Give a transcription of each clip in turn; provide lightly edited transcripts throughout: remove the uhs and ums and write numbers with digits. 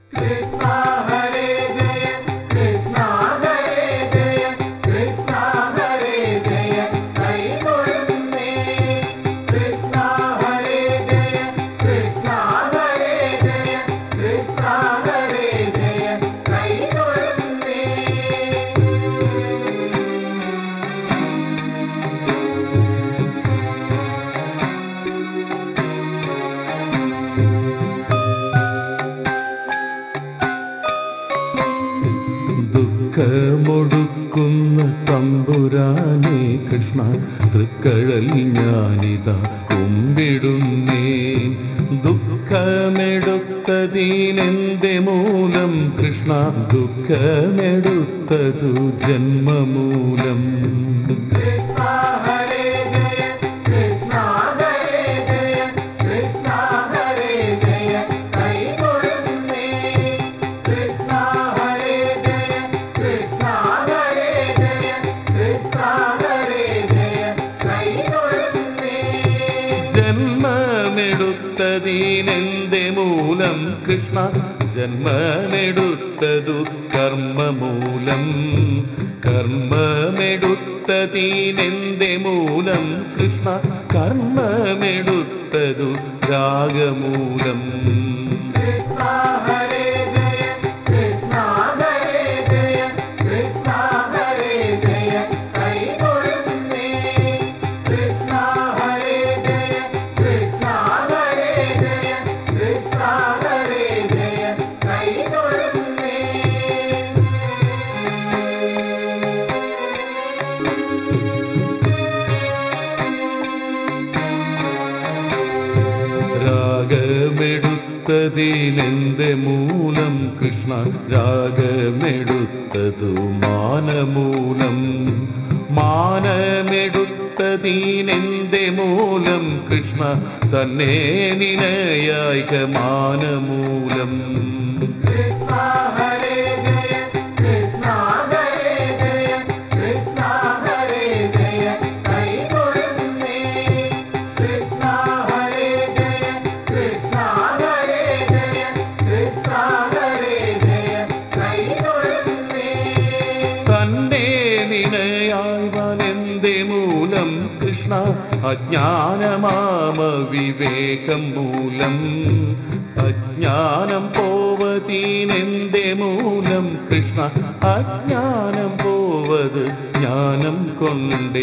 ദുഃഖമൊടുക്കുന്ന തമ്പുരാനേ കൃഷ്ണ, തൃക്കഴൽ ഞാനിതാ കുമ്പിടുന്നേ. ദുഃഖമെടുത്തതിനെന്റെ മൂലം കൃഷ്ണ, ദുഃഖമെടുത്തതു ജന്മമൂലം. ജന്മമെടുത്തതിനെന്റെ മൂലം കൃഷ്ണ, ജന്മമെടുത്തതു കർമ്മമൂലം. കർമ്മമെടുത്തതിനെന്റെ മൂലം കൃഷ്ണ, കർമ്മമെടുത്തതു രാഗമൂലം. രാഗമെടുത്തതിനെന്റെ മൂലം കൃഷ്ണ, രാഗമെടുത്തതു മാനമൂലം. മാനമെടുത്തതിനെന്റെ മൂലം കൃഷ്ണ, തന്നെ നിനയായിക മാനമൂലം. നിനയായ്വനെന്റെ മൂലം കൃഷ്ണ, അജ്ഞാനമാമ വിവേകം മൂലം. അജ്ഞാനം പോവതീനെന്റെ മൂലം കൃഷ്ണ, അജ്ഞാനം പോവത് ജ്ഞാനം കൊണ്ടേ.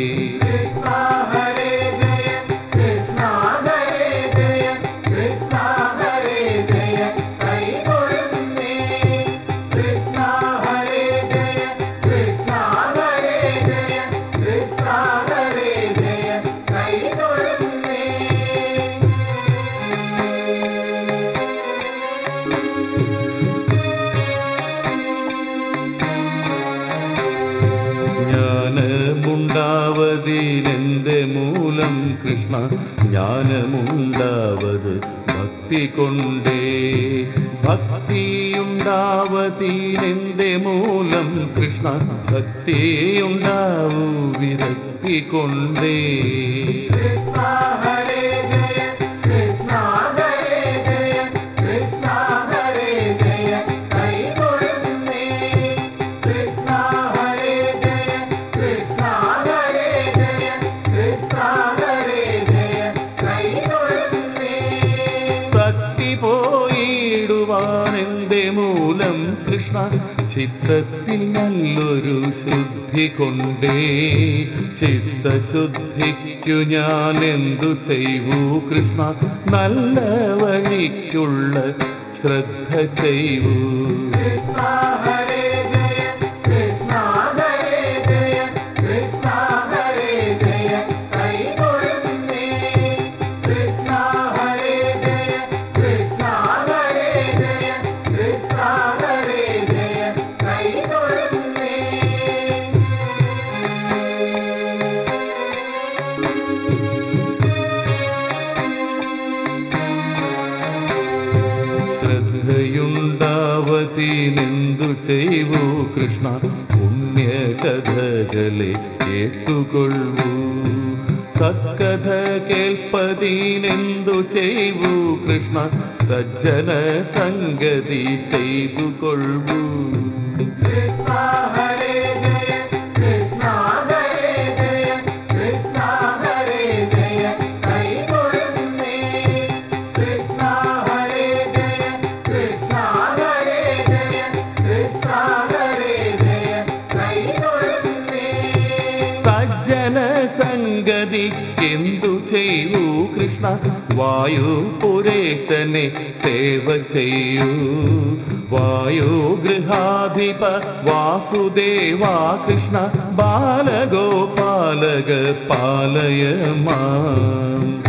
ജ്ഞാനമുണ്ടാവതിനെന്റെ മൂലം കൃഷ്ണ, ജ്ഞാനമുണ്ടാവത് ഭക്തി കൊണ്ടേ. ഭക്തിയുണ്ടാവതിനെന്റെ മൂലം കൃഷ്ണ, ഭക്തിയുണ്ടാവൂ വിരക്തി കൊണ്ടേ. പോയിടുവാനെന്റെ മൂലം കൃഷ്ണ, ചിത്തത്തിൽ നല്ലൊരു ശുദ്ധി കൊണ്ടേ. ചിത്തശുദ്ധിക്കു ഞാൻ എന്തു ചെയ്യൂ കൃഷ്ണ, നല്ല വഴിക്കുള്ള ശ്രദ്ധ ചെയ്യൂ. ശ്രദ്ധയുണ്ടാവതിനെന്തു സജ്ജന സംഗതി ചെയ്തു കൊള്ളൂ. സംഗതിക്കെന്തു ചെയ്യൂ കൃഷ്ണ, വായുപുരേശനെ സേവ ചെയ്യൂ. വായുഗൃഹാധിപ വാസുദേവാ കൃഷ്ണ, ബാലഗോപാലക പാലയ മാം.